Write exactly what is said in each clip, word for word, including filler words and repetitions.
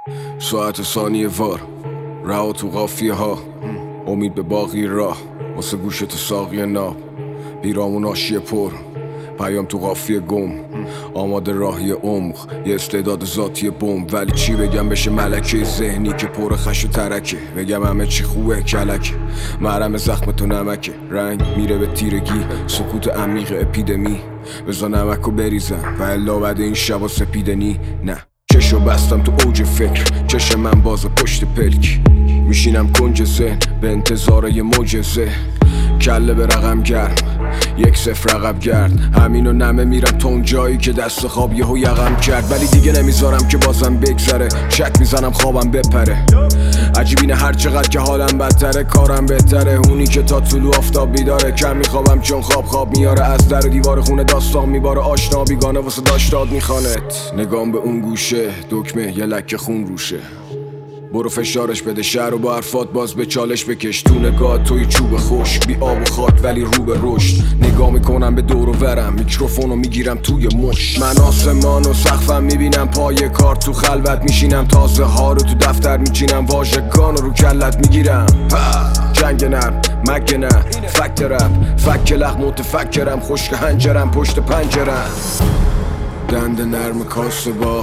ساعت ثانیه وار رها تو قافیه ها، امید به باقی راه واسه گوش تو ساقی ناب، پیرامون آشیه پر پیام تو قافیه گم، آماده راهی عمق یه استعداد ذاتی بم. ولی چی بگم بشه ملکه ذهنی که پر خش و ترکه، بگم همه چی خوبه کلکه، مرهم زخم تو نمکه، رنگ میره به تیرگی، سکوت عمیق اپیدمی، بزا نمکو بریزم و الا بعد این شبا سپیدنی. نه چشو بستم تو اوج فکر، چش من باز پشت پلک، میشینم کنج ذهن به انتظار یه معجزه، کله به رقم گرم یک صفر رقم گرد، همینو نمه میرم تا اون جایی که دست خواب یهو یقم کرد. ولی دیگه نمیذارم که بازم بگذره، شک میزنم خوابم بپره، عجیب اینه هر چقدر که حالم بدتره کارم بهتره، اونی که تا طلوع آفتاب بیداره، کم میخوابم چون خواب خواب میاره، از در و دیوار خونه داستان میباره، آشنا بیگانه واسه داشتاد میخوانت، نگام به اون گوشه دکمه یه لکه خون روشه، برو فشارش بده شهر و با حرفات باز به چالش بکش، تو نگاه توی چوب خوش بی آب و خاک ولی رو به رشد، نگاه میکنم به دور و ورم میکروفونو میگیرم توی مش، من آسمان و سقفم میبینم پای کار، تو خلوت میشینم تازه ها رو تو دفتر میچینم، واژگان رو کلت میگیرم، جنگ نرم مگه نه فکت رب فک لخ متفکرم، خشک هنجرم پشت پنجرم، دند نرم کاسه با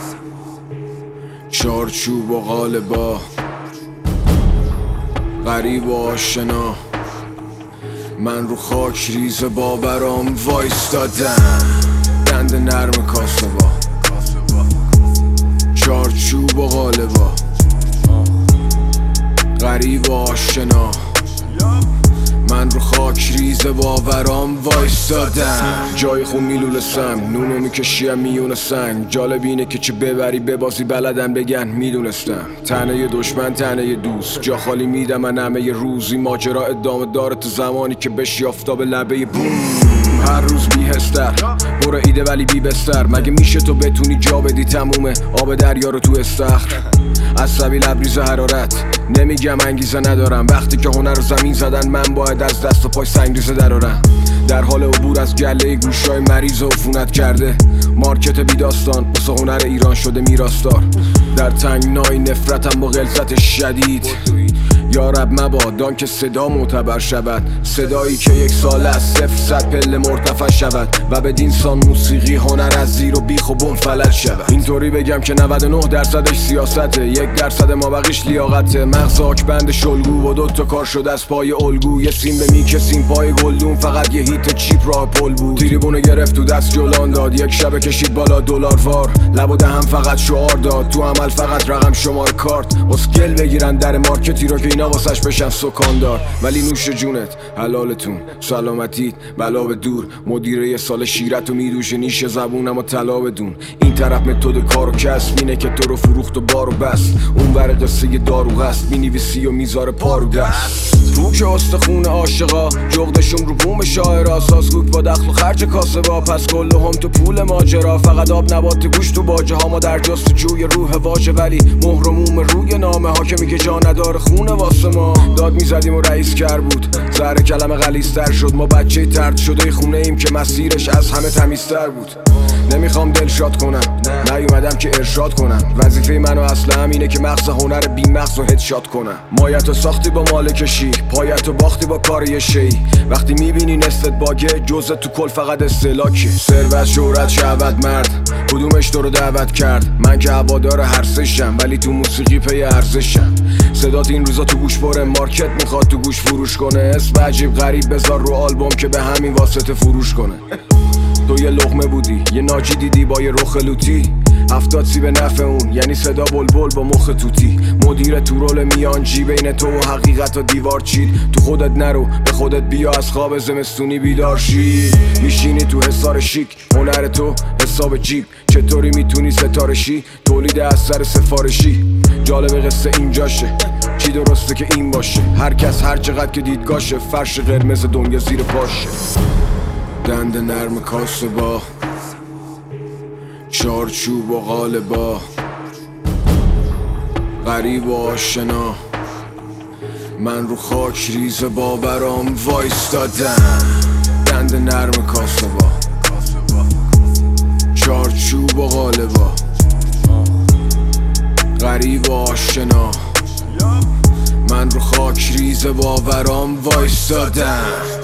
چارچوب و غالبا، غریب و آشنا، من رو خاک ریز باورام وایستادم، دند نرم کاسه با چارچوب و غالبا، غریب و آشنا، من رو خاک ریز باورام وایستادم، جای خون میلول سم نونو میکشیم میون سنگ، جالب اینه که چه ببری ببازی بلدن بگن میدونستم، تنه دشمن تنه دوست، جا خالی میدم من همه روزی، ماجرا ادامه داره تو زمانی که بشی آفتاب لبه بوم، هر روز بیهستر برو ایده ولی بی بستر، مگه میشه تو بتونی جا بدی تمومه آب دریا رو تو استخر، عصبی لبریز حرارت نمیگم انگیزه ندارم، وقتی که هنر رو زمین زدن من باید از دست و پای سنگریزه درارم، در حال عبور از گله گوشای مریض و عفونت کرده، مارکت بی داستان واسه هنر ایران شده میراستار، در تنگنای نفرتم با غلظت شدید، یا رب مبادان که صدا معتبر شود، صدایی که یک سال از صفر صد پله مرتفع شود و بدین سان موسیقی هنر از زیر و بیخ و بم فلج شود، اینطوری بگم که نود و نه درصدش سیاسته، یک درصد ما بقیش لیاقته، مغز آکبند شلگو و دوتا کار شده از پای الگو، یه سیم به میکسیم پای گلدون، فقط یه هیت چیپ راه پل بود، تریبونه گرفت تو دست جولان داد، یک شبه کشید بالا دلار وار، لب و دهم فقط شعار داد، تو عمل فقط رقم شماره کارت، اسکل بگیرن در مارکتی رو که اینا واسش بشن سکاندار، ولی نوش جونت حلالتون سلامتیت بلا به دور، مدیره یه سال شیرتو میدوشه نیش زبونم و طلا بدون، این طرف متد کار و کسب اینه که تو رو فروخت و بارو بست، اون ور قصه دارو هست مینویسی و میذاره پارو دست، رو که استخون عاشقا جغدشون رو بوم شاعرا، سازگوک با دخل و خرج کاسبا، پس کل هم تو پول ماجرا، فقط آب نبات گوش تو باجه ها، ما در جستجوی روح واژه ولی مهر و موم روی نامه ها که میگه جا نداره خونه واسه ما، داد میزدیم و رئیس کر بود زهر کلمه غلیظ‌تر شد، ما بچه ترد شده خونه ایم که مسیرش از همه تمیزتر بود، نمیخوام دلشاد کنم نیومدم که ارشاد کنم، وظیفه منو اصلا همینه که مغز هنر بی مغز و هدشات کنم، مایتو ساختی با مالکشی پایتو باختی با کار یه شی، وقتی میبینی نصفت باگه جزت تو کل فقط استهلاکی، ثروت شهرت شهوت مرد کدومش تو رو دعوت کرد، من که هوادار هر سشم ولی تو موسیقی پی ارزشم، صدات این روزا تو گوش پره، مارکت میخواد تو گوش فروش کنه، اسم عجیب غریب بذار رو آلبوم که به همین واسطه فروش کنه، تو یه لقمه بودی یه ناجی دیدی با یه رخ لوتی، هفتاد سی به نفع اون یعنی صدا بلبل با مخ توتی، مدیر تو رول میانجی بین تو و حقیقت و دیوار چید، تو خودت نرو به خودت بیا از خواب زمستونی بیدار شی، میشینی تو حصار شیک هنر تو حساب جیب، چطوری میتونی ستاره شی تولید اثر سفارشی، جالب قصه اینجاشه چی درسته که این باشه، هر کس هر چقدر که دیدگاشه، فرش قرمز دنیا زیر پاشه، دند نرم کاسه با چارچوب و غالبا، غریب و آشنا، من رو خاک ریز باورام وایستادم، دند نرم کاسه با چارچوب و غالبا، غریب و آشنا، من رو خاک ریز باورام وایستادم.